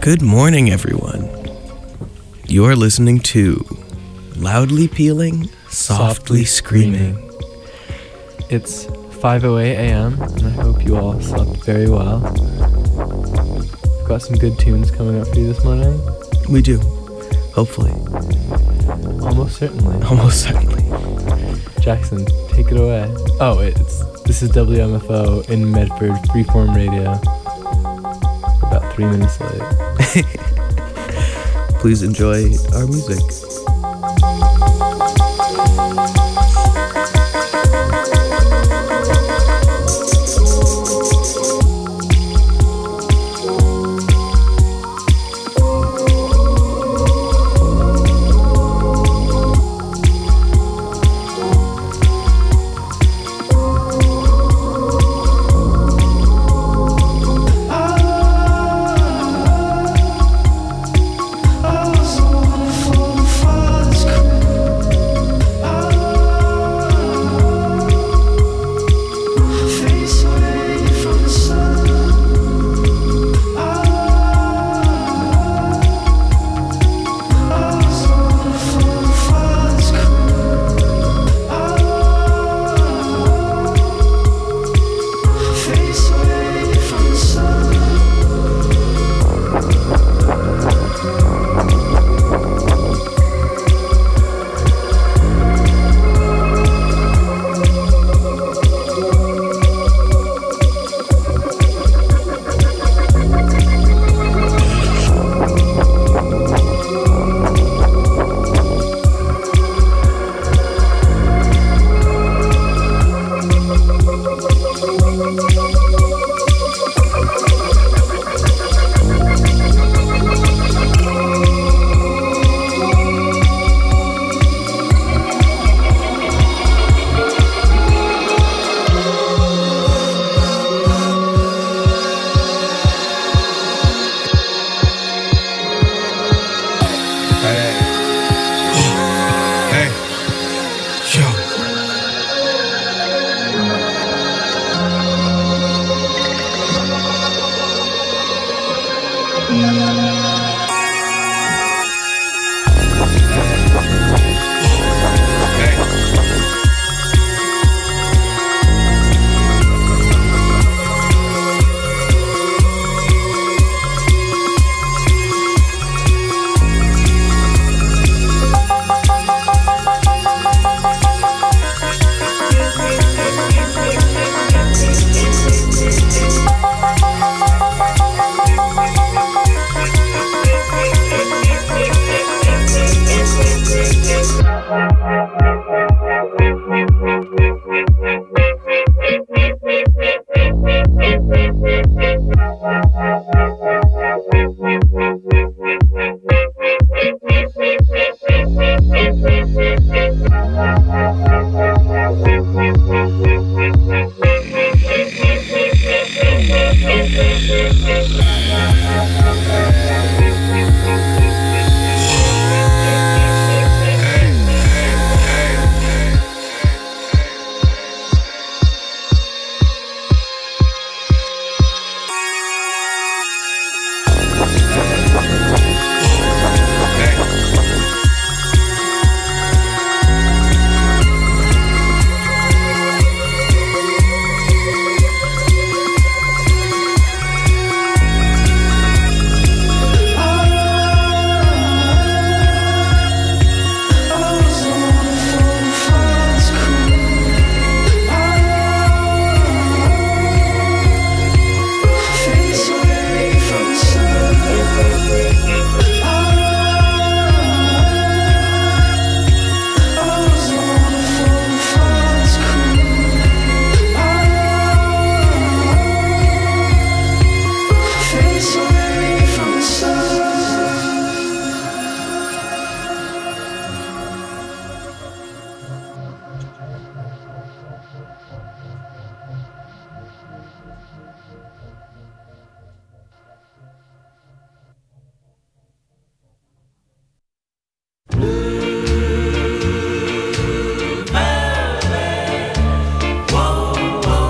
Good morning, everyone. You are listening to Loudly Peeling, Softly Screaming. It's 5:08 a.m. and I hope you all slept very well. We've got some good tunes coming up for you this morning. We do. Hopefully. Almost certainly. Almost certainly. Jackson, take it away. This is WMFO in Medford, Freeform Radio. About 3 minutes late. Please enjoy our music.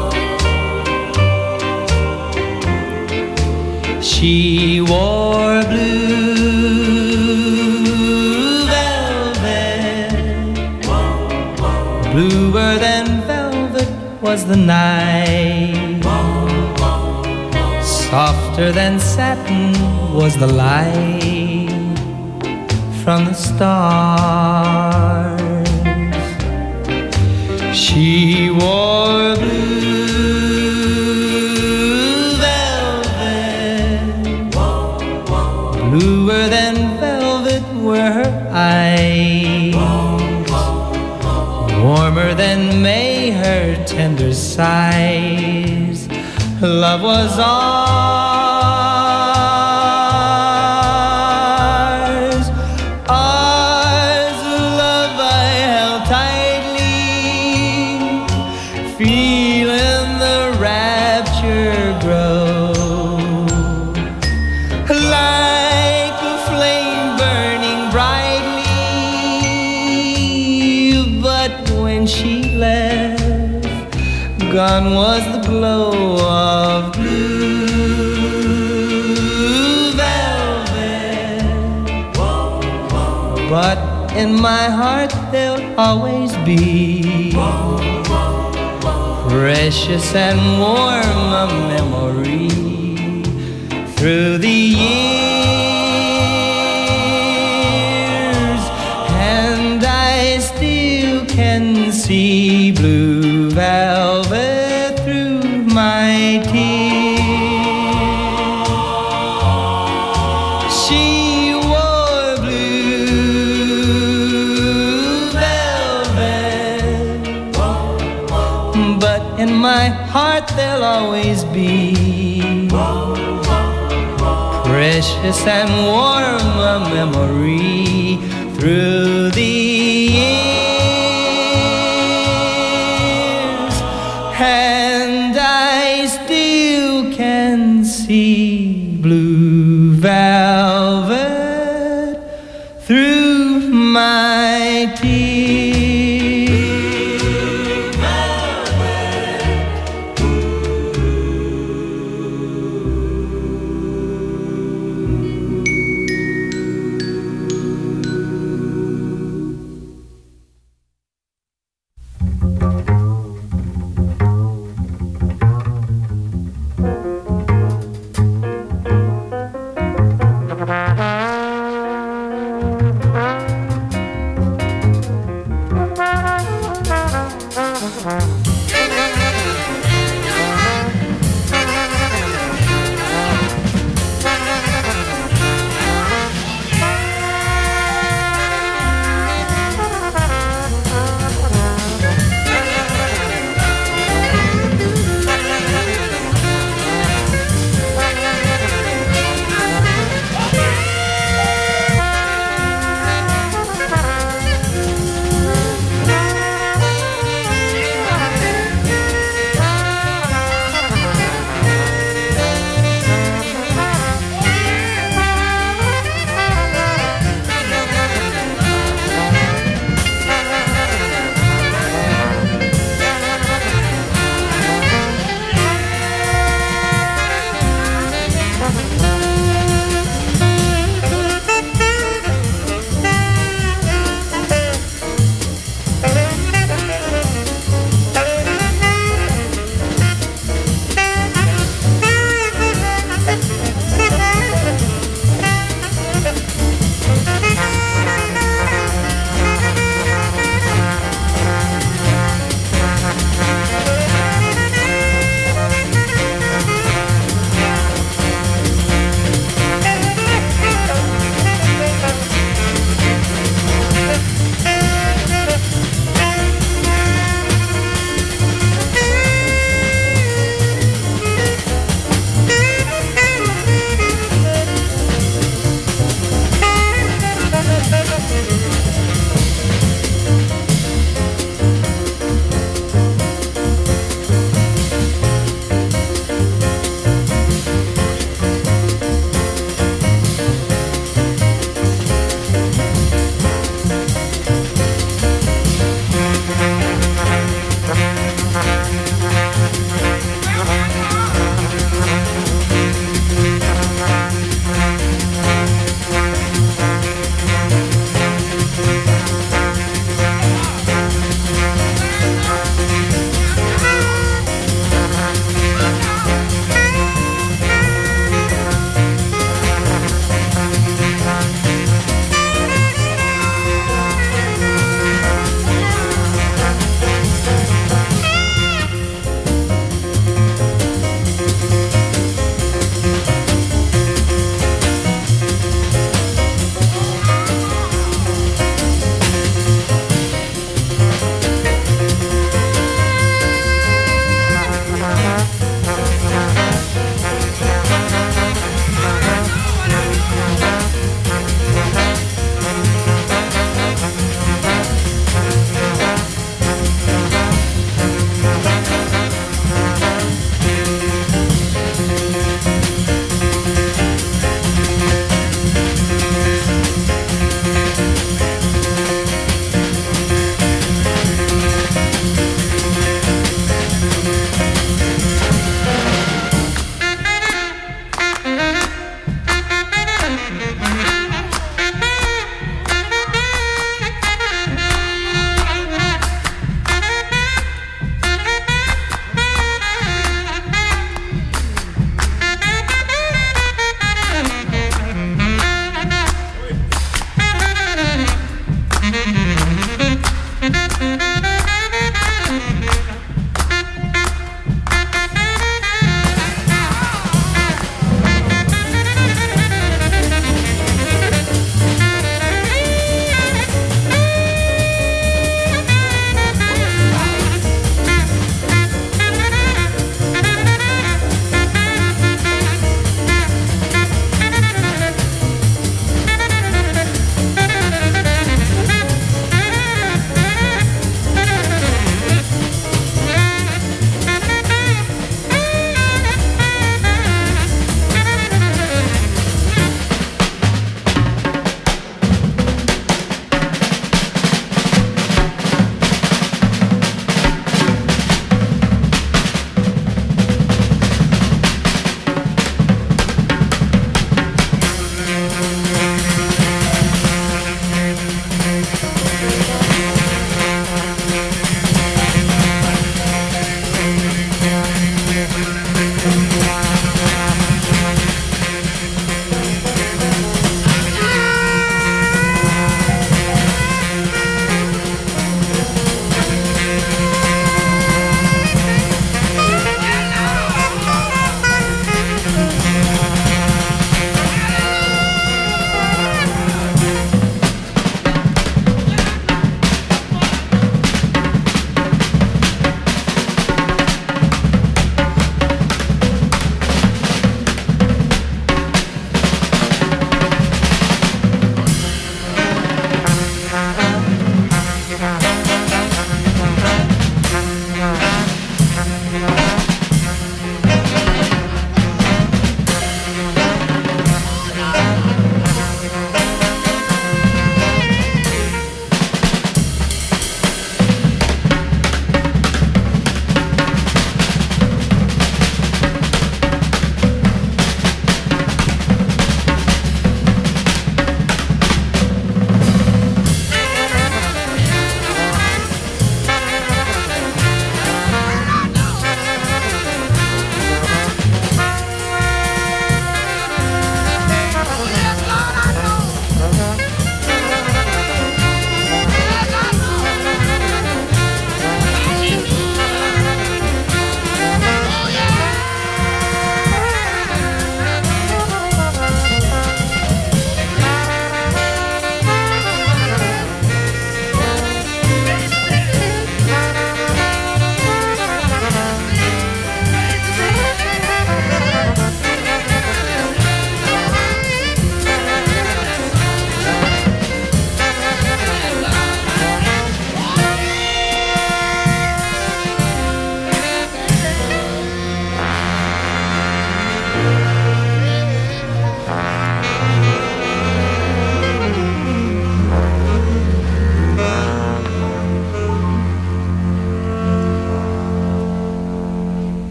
She wore was the night. Softer than satin was the light from the stars. She wore blue velvet, bluer than velvet were her eyes, warmer than May her tender sighs. Love was ours, ours, love I held tightly, feeling the rapture grow, like a flame burning brightly. But when she left, gone was the glow of blue velvet. But in my heart there'll always be precious and warm a memory through the years, and I still can see blue velvet through my tears. She wore blue velvet, but in my heart there'll always be precious and warm a memory through the years, and I still can see blue velvet through my tears.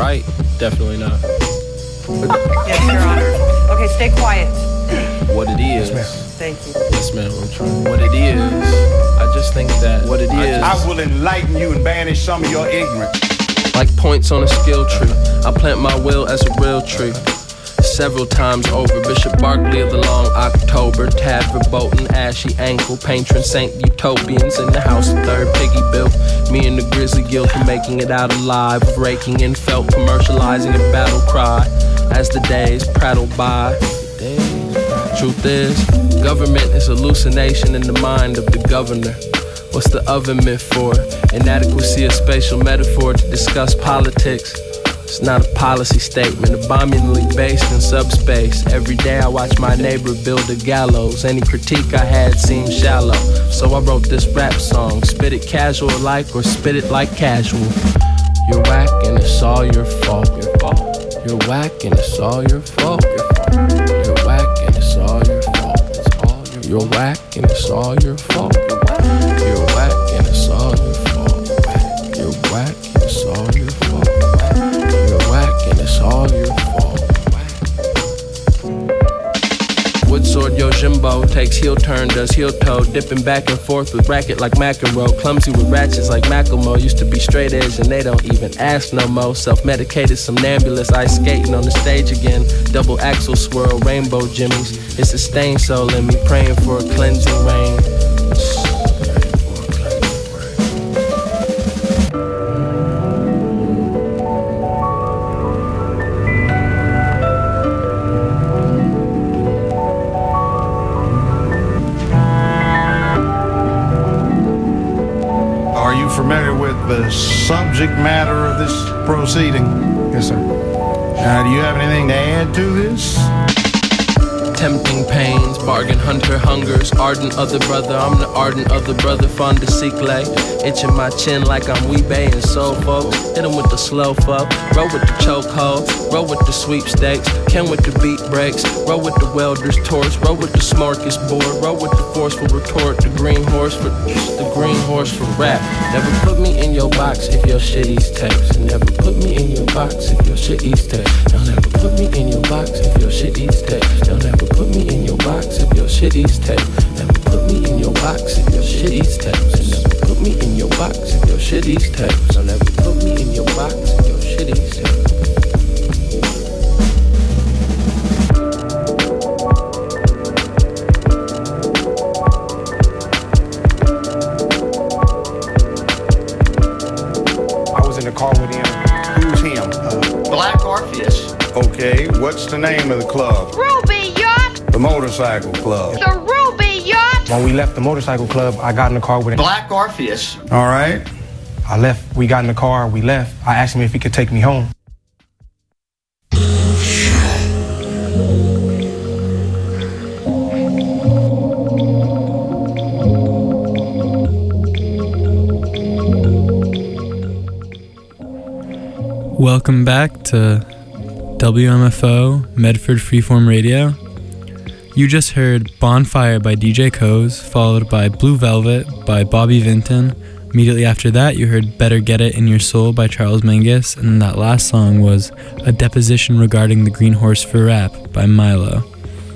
right? Definitely not. Yes, Your Honor. Okay, stay quiet. What it is. Yes, ma'am. Thank you. Yes, ma'am, I'm trying. What it is, I just think that what it is. I will enlighten you and banish some of your ignorance. Like points on a skill tree, I plant my will as a real tree. Several times over, Bishop Barkley of the Long October, Tad Verboten, Ashy Ankle, Patron Saint Utopians in the house of Third Piggy built. Me and the Grizzly Guild for making it out alive, raking in felt, commercializing a battle cry as the days prattle by. Truth is, government is hallucination in the mind of the governor. What's the oven meant for? Inadequacy, a spatial metaphor to discuss politics. It's not a policy statement, abominably based in subspace. Every day I watch my neighbor build a gallows. Any critique I had seemed shallow. So I wrote this rap song. Spit it casual like or spit it like casual. You're whack and it's all your fault. You're whack and it's all your fault. You're whack and it's all your fault. You're whack and it's all your fault. You're whack and it's all your fault. You're whack and it's all your fault. You're whack and it's all your fault. Woodsword Yojimbo takes heel turn, does heel toe, dipping back and forth with racket like McEnroe, clumsy with ratchets like Macklemore. Used to be straight edge and they don't even ask no more. Self-medicated somnambulist, ice skating on the stage again. Double axle swirl, rainbow jimmies. It's a stained soul in me, praying for a cleansing rain. Familiar with the subject matter of this proceeding? Yes, sir. Now, do you have anything to add to this? Tempting pains, bargain hunter hungers, ardent other brother, I'm the ardent other brother, fond to seek lay, itching my chin like I'm Weebay and soul folks, hit him with the slow fuck, roll with the chokehold, roll with the sweepstakes, Ken with the beat breaks, roll with the welder's torch, roll with the smorgasbord, roll with the forceful retort, the green horse for rap. Never put me in your box if your shit eats text. Never put me in your box if your shit eats text. They'll never put me in your box if your shit eats text. They'll never put me in your box if your shit eats text. Never put me in your box if your shit eats text. Never put me in your box if your shit eats text. They'll never put me in your box if your shit eats text. Car with him. Who's him? Black Orpheus. Okay, what's the name of the club? Ruby Yacht. The motorcycle club. The Ruby Yacht. When we left the motorcycle club, I got in the car with him. Black Orpheus. All right. I left. We got in the car. We left. I asked him if he could take me home. Welcome back to WMFO Medford Freeform Radio. You just heard Bonfire by DJ Coz, followed by Blue Velvet by Bobby Vinton. Immediately after that, you heard Better Get It in Your Soul by Charles Mingus, and that last song was A Deposition Regarding the Green Horse for Rap by Milo.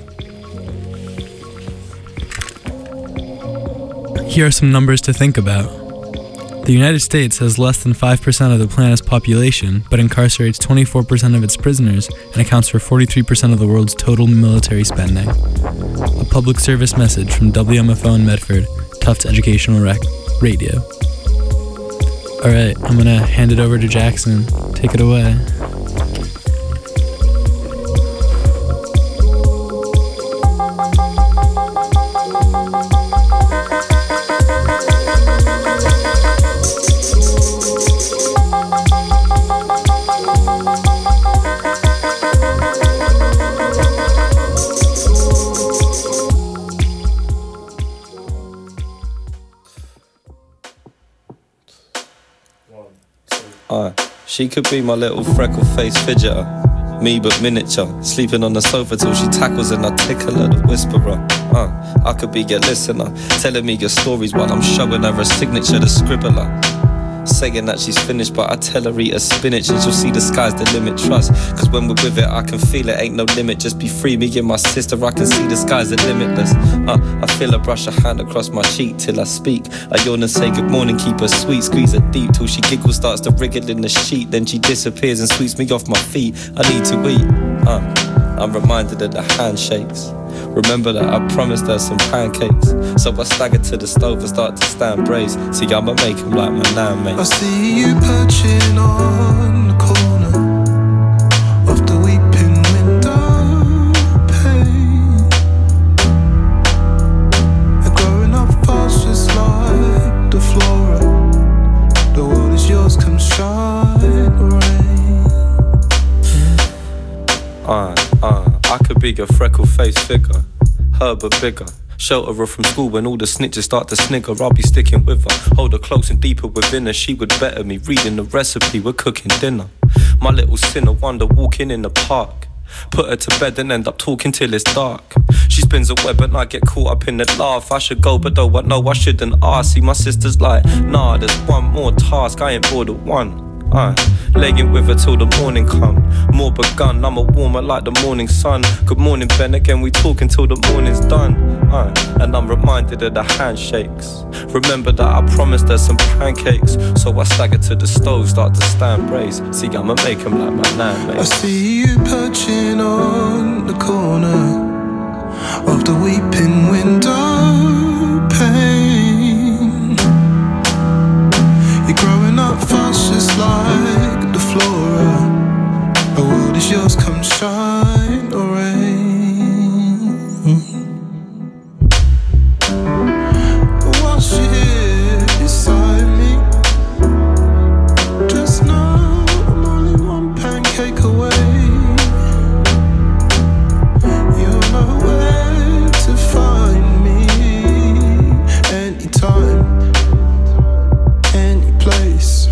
Here are some numbers to think about. The United States has less than 5% of the planet's population, but incarcerates 24% of its prisoners and accounts for 43% of the world's total military spending. A public service message from WMFO in Medford, Tufts Educational Radio. Alright, I'm gonna hand it over to Jackson. Take it away. She could be my little freckle-faced fidgeter, me but miniature, sleeping on the sofa till she tackles and I tickle her, the whisperer. I could be your listener, telling me your stories while I'm showing her a signature, the scribbler. saying that she's finished, but I tell her eat her spinach and she'll see the sky's the limit. Trust, cause when we're with it I can feel it, ain't no limit. Just be free, me and my sister, I can see the skies are limitless. I feel her brush her hand across my cheek till I speak. I yawn and say good morning, keep her sweet, squeeze her deep till she giggles, starts to wriggle in the sheet. Then she disappears and sweeps me off my feet. I need to eat. I'm reminded of the handshakes. Remember that I promised her some pancakes. So I stagger to the stove and start to stand brace. See, I'ma make him like my nan, mate. I see you perching on the corner of the weeping window pane. And growing up fast just like the flora. The world is yours, come shine the rain. I could be a freckle-faced figure, her but bigger. Shelter her from school when all the snitches start to snigger. I'll be sticking with her, hold her close and deeper within her. She would better me, reading the recipe, we're cooking dinner. My little sinner wonder walking in the park. Put her to bed and end up talking till it's dark. She spins a web and I get caught up in the laugh. I should go but though I know I shouldn't ask. See my sister's like, nah, there's one more task, I ain't bored of one. Laying with her till the morning come. More begun, I'm a warmer like the morning sun. Good morning Ben, again we talking till the morning's done. And I'm reminded of the handshakes. Remember that I promised her some pancakes. So I stagger to the stove, start to stand brace. See, I'ma make him like my nan, mate. I see you perching on the corner of the weeping window pane. You're growing up fast just like the flora. The world is yours, come shine or rain. While she here beside me, just know I'm only one pancake away. You'll know where to find me anytime, any place.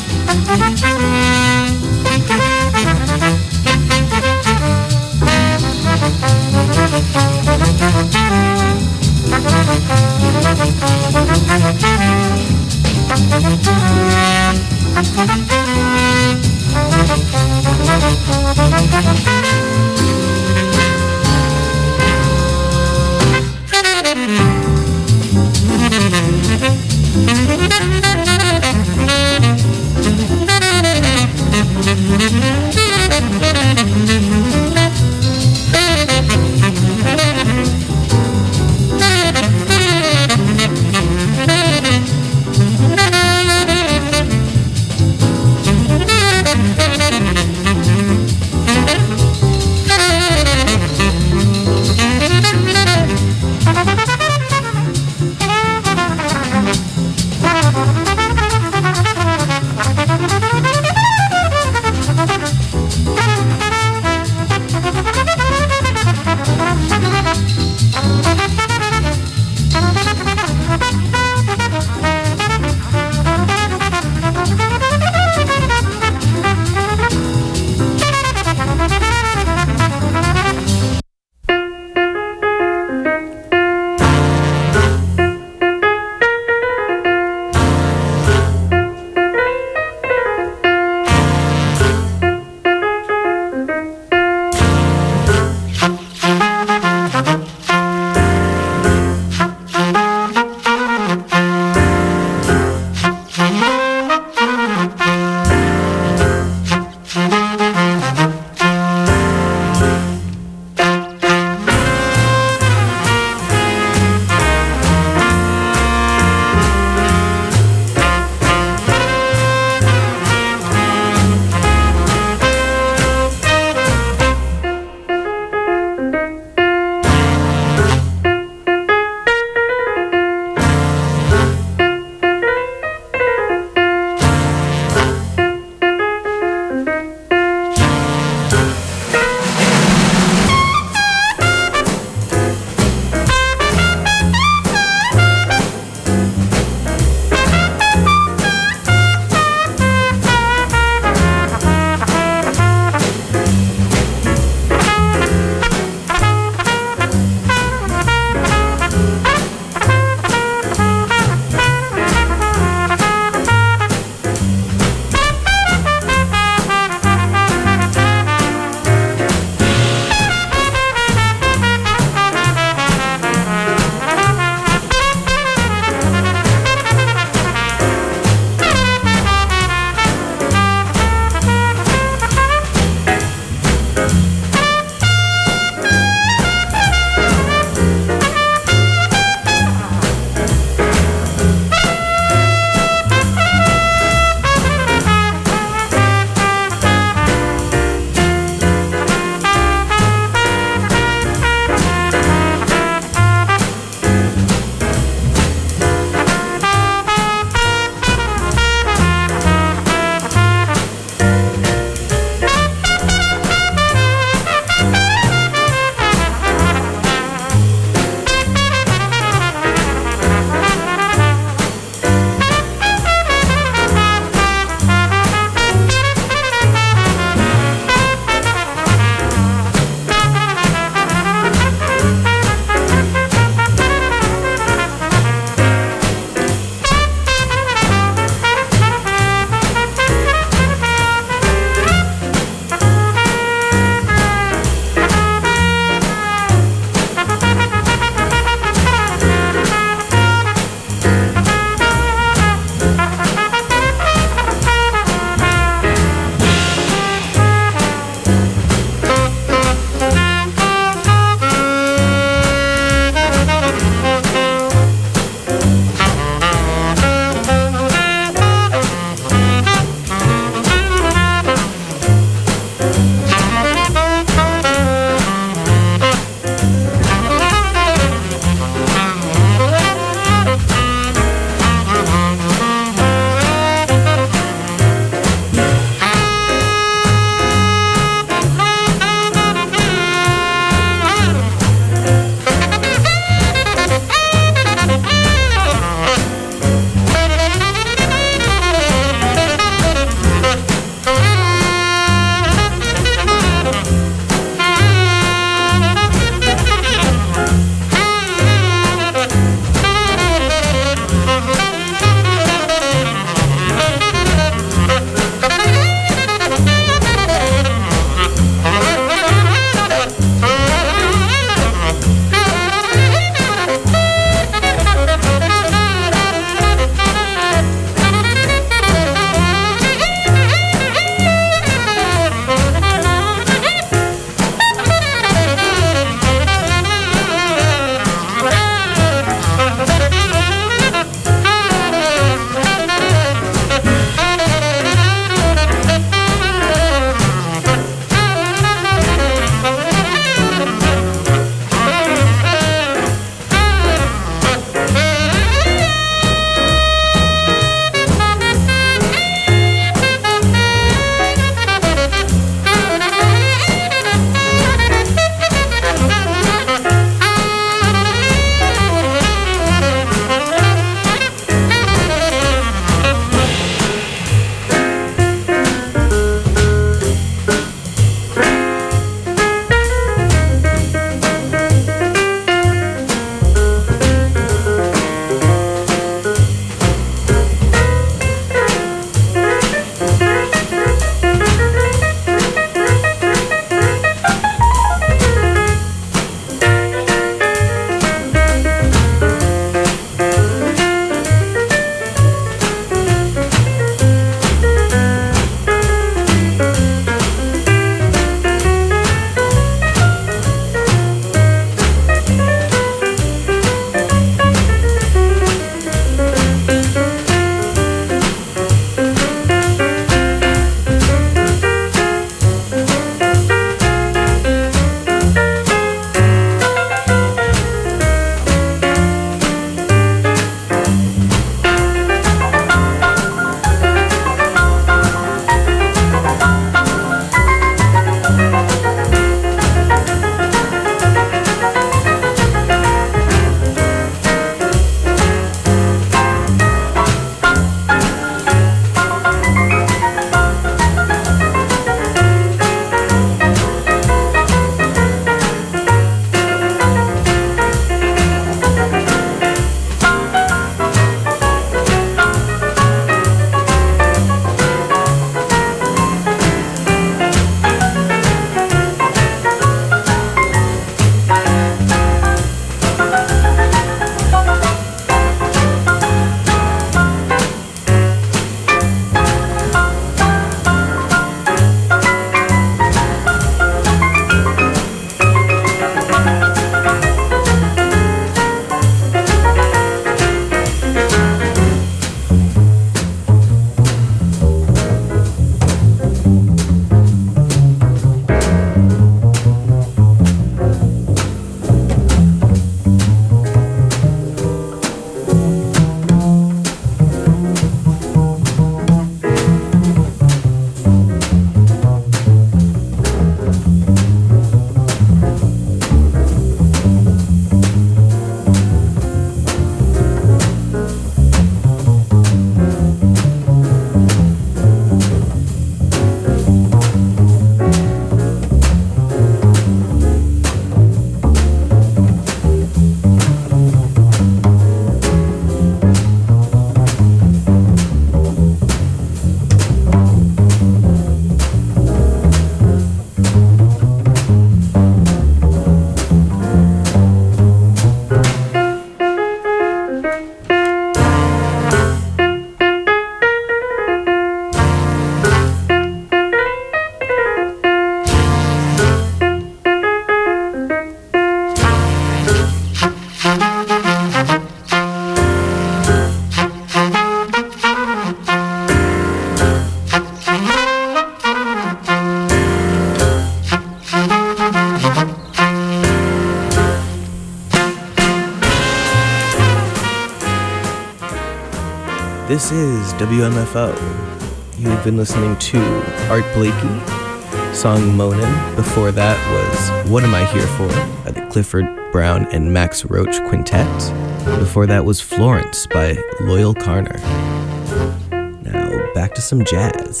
This is WMFO. You've been listening to Art Blakey, song Moanin'. Before that was What Am I Here For by the Clifford Brown and Max Roach Quintet. Before that was Florence by Loyal Carner. Now back to some jazz.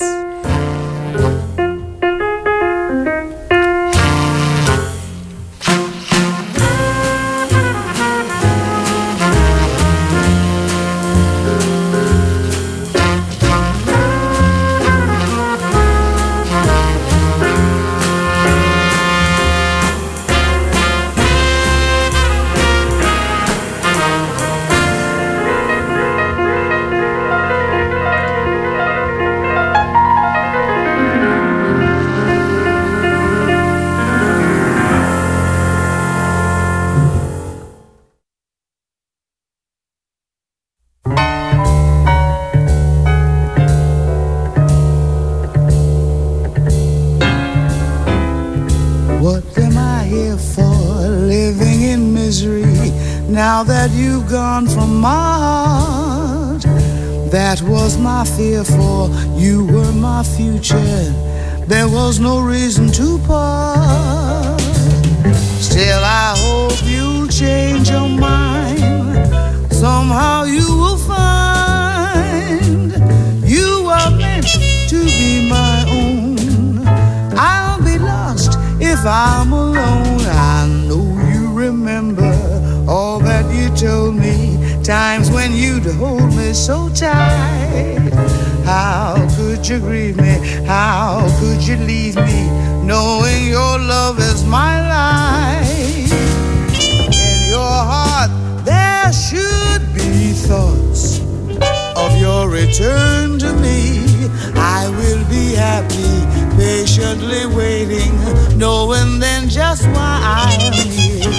Now that you've gone from my heart, that was my fear, for you were my future. There was no reason to part. Still I hope you'll change your mind. Somehow you will find you are meant to be my own. I'll be lost if I'm alone. I know you remember all that you told me, times when you'd hold me so tight. How could you grieve me? How could you leave me, knowing your love is my life? In your heart there should be thoughts of your return to me. I will be happy, patiently waiting, knowing then just why I am here.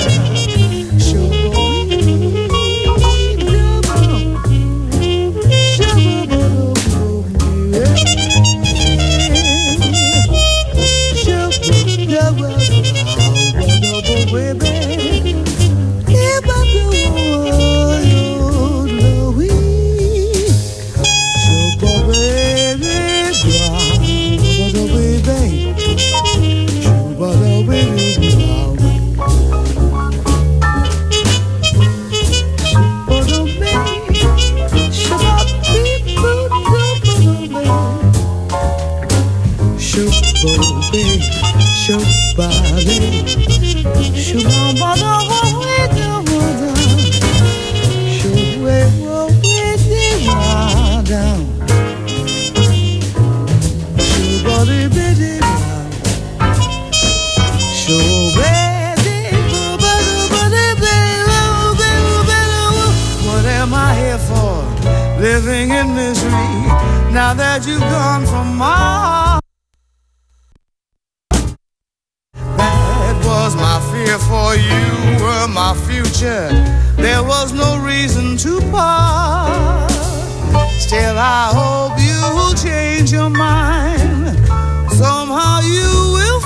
Living in misery, now that you've gone from my heart. That was my fear, for you were my future. There was no reason to part. Still I hope you will change your mind. Somehow you will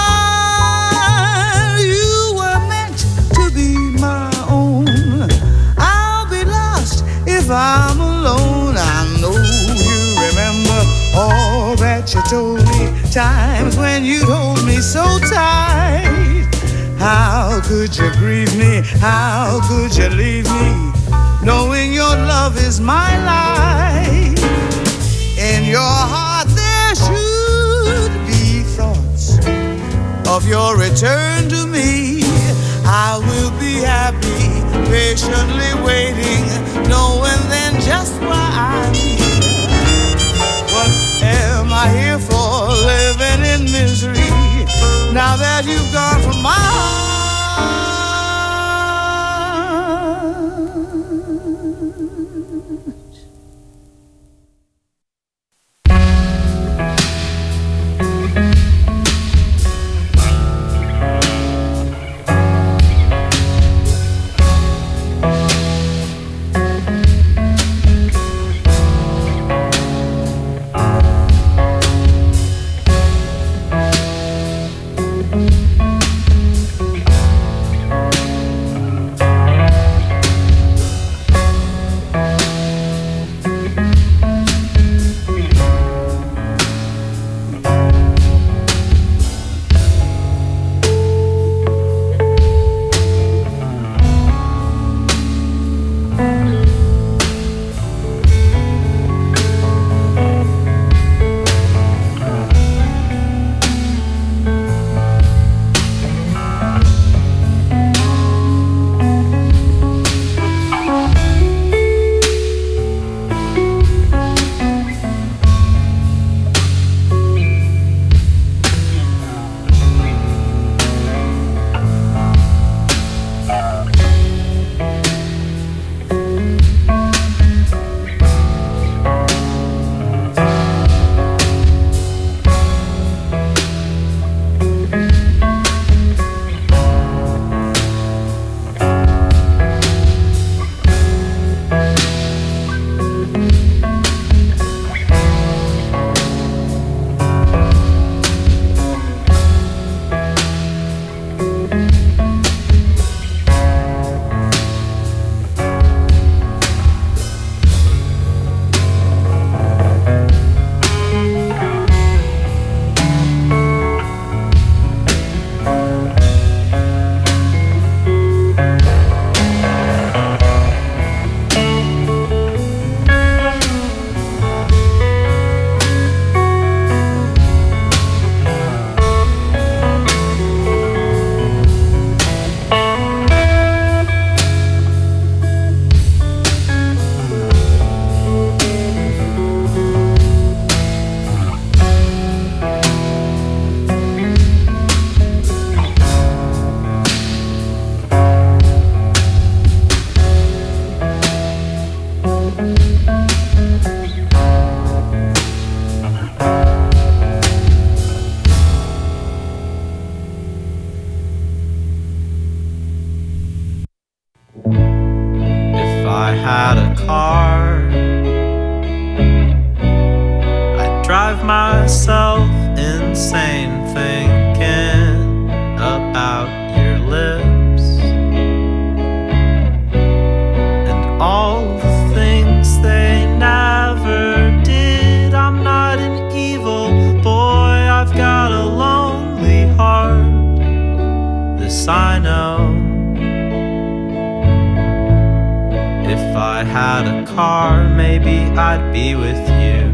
find you were meant to be my own. I'll be lost if I'm alone. I know you remember all that you told me, times when you hold me so tight. How could you grieve me? How could you leave me, knowing your love is my life? In your heart there should be thoughts of your return to me. I will be happy, patiently waiting, knowing then just why I'm here. What am I here for, living in misery, now that you've gone from my heart? If I had a car, I'd drive myself insane thinking about your lips and all the things they never did. I'm not an evil boy, I've got a lonely heart, this I know. If I had a car, maybe I'd be with you.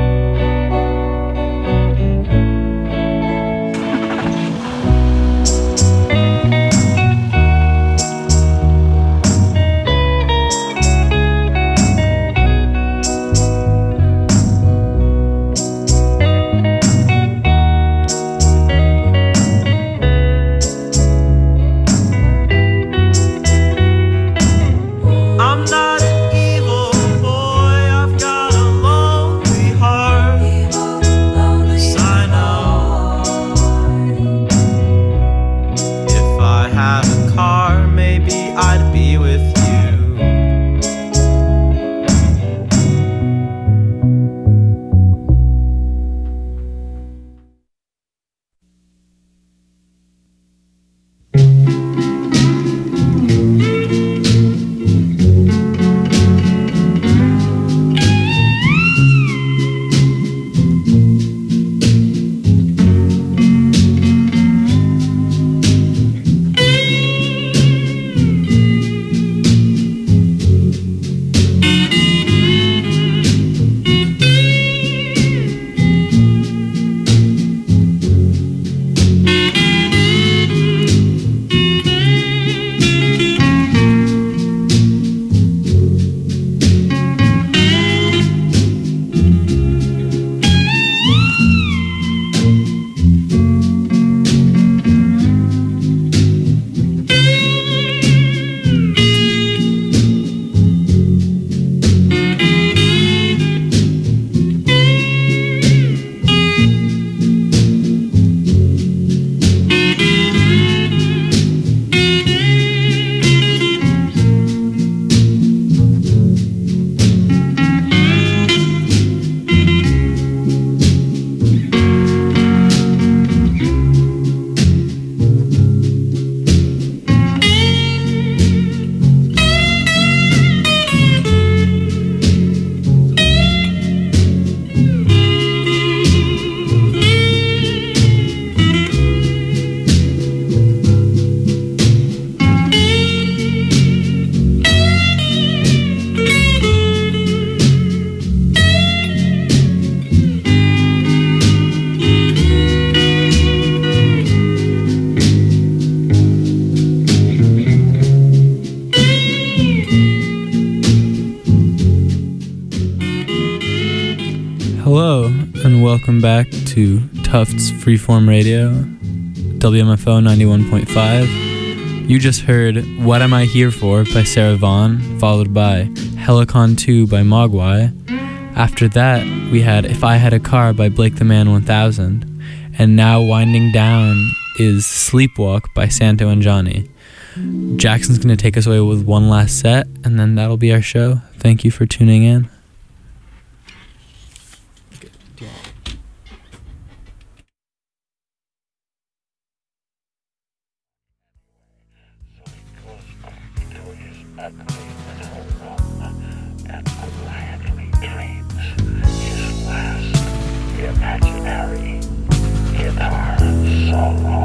I'm not an evil boy, I've got a lonely heart, this I know. If I had a car, maybe I'd be with you. Hello, and welcome back to Tufts Freeform Radio, WMFO 91.5. You just heard What Am I Here For by Sarah Vaughan, followed by Helicon 2 by Mogwai. After that, we had If I Had a Car by Blake the Man 1000. And now winding down is Sleepwalk by Santo and Johnny. Jackson's going to take us away with one last set, and then that'll be our show. Thank you for tuning in. Imaginary guitar solo.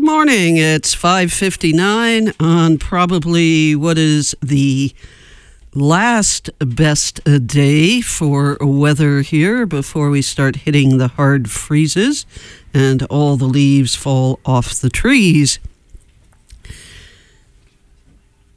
morning. It's 5:59 on probably what is the last best day for weather here before we start hitting the hard freezes and all the leaves fall off the trees.